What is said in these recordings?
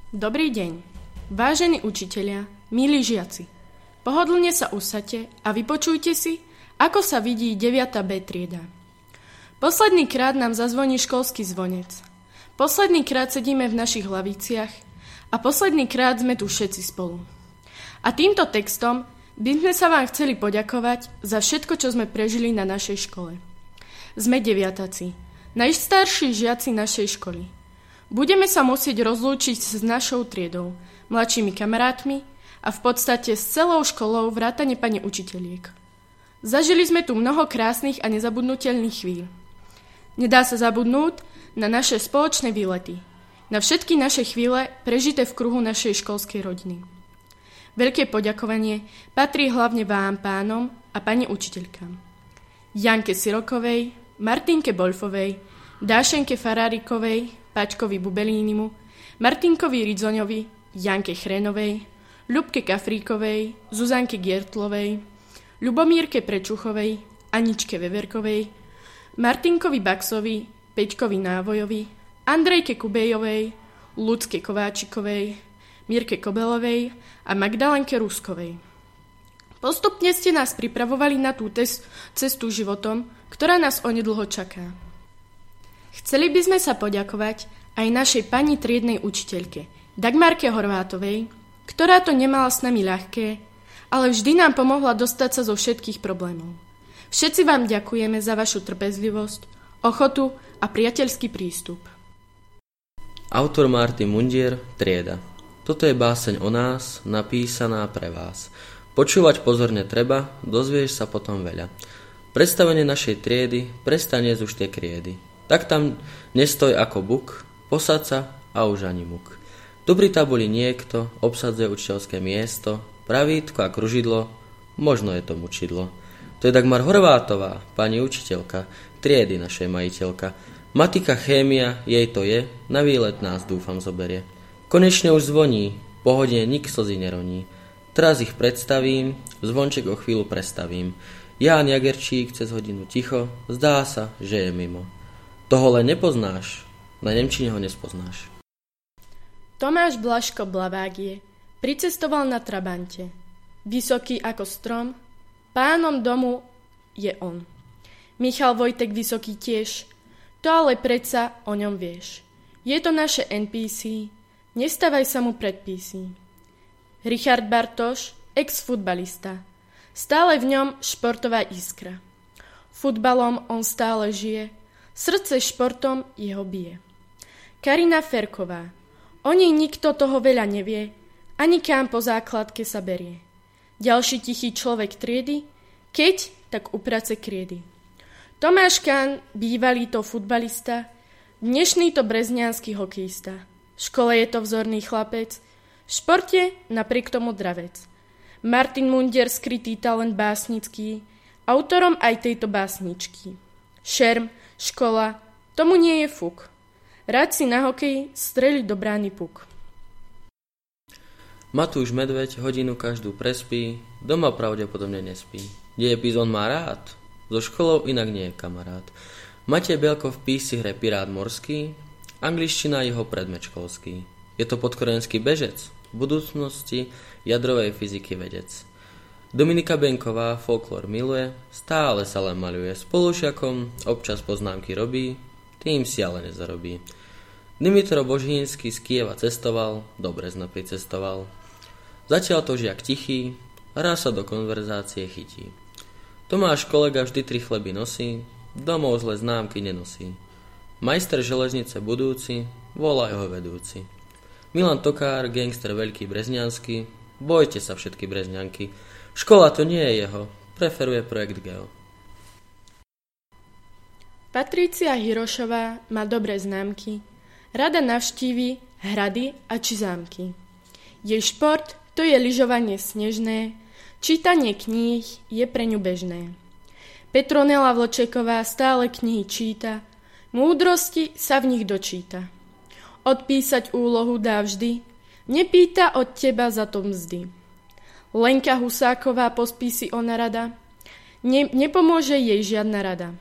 Dobrý deň, vážení učitelia, milí žiaci. Pohodlne sa usaďte a vypočujte si, ako sa vidí 9. B trieda. Posledný krát nám zazvoní školský zvonec. Posledný krát sedíme v našich hlaviciach a posledný krát sme tu všetci spolu. A týmto textom by sme sa vám chceli poďakovať za všetko, čo sme prežili na našej škole. Sme deviatáci, najstarší žiaci našej školy. Budeme sa musieť rozlúčiť s našou triedou, mladšími kamarátmi a v podstate s celou školou vrátane pani učiteľiek. Zažili sme tu mnoho krásnych a nezabudnutelných chvíľ. Nedá sa zabudnúť na naše spoločné výlety, na všetky naše chvíle prežité v kruhu našej školskej rodiny. Veľké poďakovanie patrí hlavne vám, pánom a pani učiteľkám. Janke Sirokovej, Martinke Bolfovej, Dášenke Farárikovej, Paťkovi Bubelínimu, Martinkovi Ridzoňovi, Janke Chrénovej, Ľubke Kafríkovej, Zuzanke Giertlovej, Ľubomírke Prečuchovej, Aničke Veverkovej, Martinkovi Baxovi, Peťkovi Návojovi, Andrejke Kubejovej, Ľudske Kováčikovej, Mirke Kobelovej a Magdalenke Ruskovej. Postupne ste nás pripravovali na tú cestu životom, ktorá nás onedlho čaká. Chceli by sme sa poďakovať aj našej pani triednej učiteľke, Dagmarke Horvátovej, ktorá to nemala s nami ľahké, ale vždy nám pomohla dostať sa zo všetkých problémov. Všetci vám ďakujeme za vašu trpezlivosť, ochotu a priateľský prístup. Autor Martin Mundier, Trieda. Toto je báseň o nás, napísaná pre vás. Počúvať pozorne treba, dozvieš sa potom veľa. Predstavenie našej triedy, prestane už tie kriedy. Tak tam nestoj ako buk, posaď sa a už ani muk. Tu pri tabuli niekto obsadzuje učiteľské miesto, pravítko a kružidlo, možno je to mučidlo. To je Dagmar Horvátová, pani učiteľka, triedy našej majiteľka. Matika, chémia, jej to je, na výlet nás dúfam zoberie. Konečne už zvoní, po hodine nik slzy neroní. Teraz ich predstavím, zvonček o chvíľu prestavím. Ján Jagerčík cez hodinu ticho, zdá sa, že je mimo. Toho len nepoznáš, na nemčine ho nespoznáš. Tomáš Blažko Blavágie pricestoval na trabante. Vysoký ako strom, pánom domu je on. Michal Vojtek Vysoký tiež, to ale predsa o ňom vieš. Je to naše NPC, nestávaj sa mu predpisy. Richard Bartoš, ex-futbalista, stále v ňom športová iskra. Futbalom on stále žije, srdce športom jeho bije. Karina Ferková. O nej nikto toho veľa nevie, ani kam po základke sa berie. Ďalší tichý človek triedy, keď tak uprace kriedy. Tomáš Kahn, bývalý to futbalista, dnešný to brezňanský hokejista. V škole je to vzorný chlapec, v športe napriek tomu dravec. Martin Mundier, skrytý talent básnický, autorom aj tejto básničky. Šerm, škola, tomu nie je fuk. Rád si na hokej streli do brány puk. Matúš Medveď hodinu každú prespí, doma pravdepodobne nespí. Dejepis on má rád, so školou inak nie je kamarát. Matej Bielko v písi hre pirát morský, angličtina jeho predmet školský. Je to podkorenský bežec, v budúcnosti jadrovej fyziky vedec. Dominika Benková folklór miluje, stále sa len maľuje. Spolužiakom občas poznámky robí, tým si ale nezarobí. Dimitro Božínsky z Kieva cestoval, dobre zna pricestoval. Zatiaľ to žiak tichý, raz sa do konverzácie chytí. Tomáš kolega vždy 3 chleby nosí, domov zle známky nenosí. Majster železnice budúci, volá jeho vedúci. Milan Tokár, gangster veľký brezňanský, bojte sa všetky brezňanky. Škola to nie je jeho, preferuje projekt Geo. Patricia Hirošová má dobré známky, rada navštívi hrady a či zámky. Jej šport to je lyžovanie snežné, čítanie kníh je pre ňu bežné. Petronela Vlčeková stále knihy číta, múdrosti sa v nich dočíta. Odpísať úlohu dá vždy, nepýta od teba za to mzdy. Lenka Husáková pospí si ona rada, nepomôže jej žiadna rada.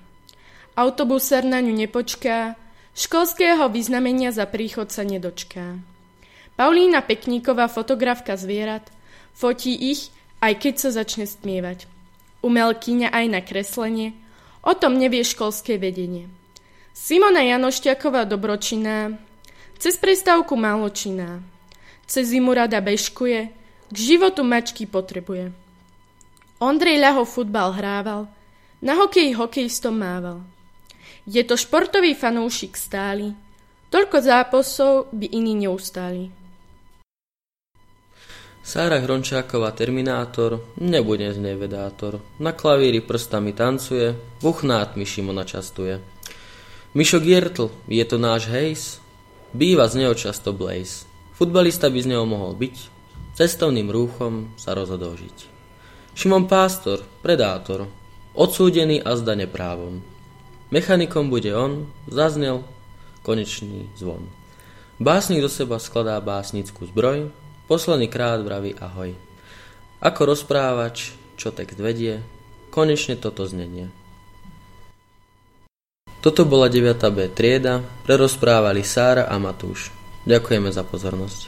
Autobusár na ňu nepočká, školského vyznamenia za príchod sa nedočká. Paulína Pekníková, fotografka zvierat, fotí ich, aj keď sa začne stmievať. Umelkyňa aj na kreslenie, o tom nevie školské vedenie. Simona Janošťaková, dobročinná, cez prestávku máločinná, cez zimu rada bežkuje, k životu mačky potrebuje. Ondrej Ľaho futbal hrával, na hokeji hokejistom mával. Je to športový fanúšik stály, toľko zápasov by iní neustáli. Sára Hrončáková, Terminátor, nebude z nej vedátor. Na klavíri prstami tancuje, vuchnátmi Šimona častuje. Mišo Giertl, je to náš hejs, býva z neho často Blaze. Futbalista by z neho mohol byť, cestovným rúchom sa rozhodol žiť. Šimon Pástor, predátor, odsúdený a zda neprávom. Mechanikom bude on, zaznel konečný zvon. Básnik do seba skladá básnickú zbroj, posledný krát vraví ahoj. Ako rozprávač, čo text vedie, konečne toto znenie. Toto bola 9. B trieda, prerozprávali Sára a Matúš. Ďakujeme za pozornosť.